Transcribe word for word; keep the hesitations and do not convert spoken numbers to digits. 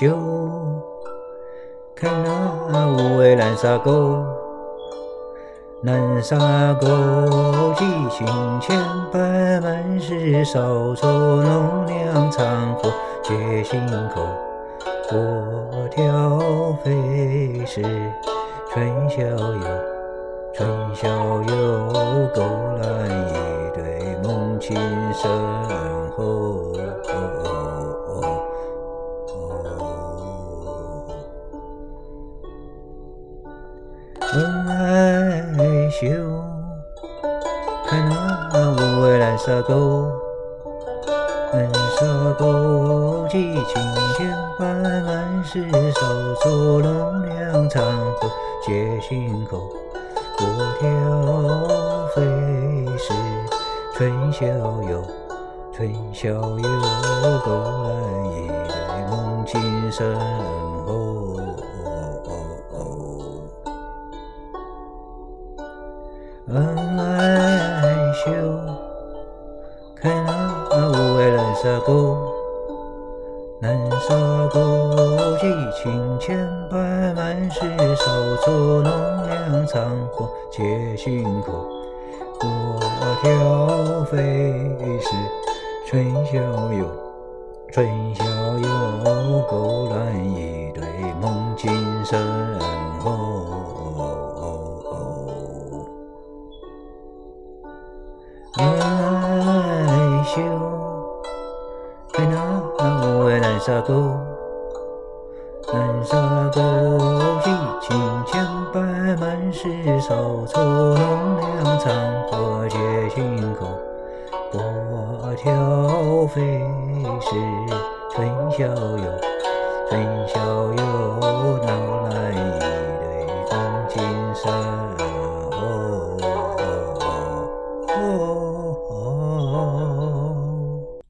袖，看那五位蓝沙沟。南沙沟几顷千百满是少愁农粮残火皆心口。波涛飞逝春宵游，春宵游勾栏一对梦情深厚。问爱羞，看那五位蓝沙沟。南沙沟几顷千百满是少愁农粮残火皆心口。波涛飞逝春宵游，春宵游勾栏一对梦情深厚。恩爱羞，看那五位蓝沙沟。南沙沟几顷千百满是少愁农粮残火皆心口。波涛飞逝春宵游，春宵游勾栏一对梦情深厚。恩爱羞，看那五位蓝沙沟。南沙沟几顷千百满是少愁农粮残火皆心口。波涛飞逝春宵游，春宵游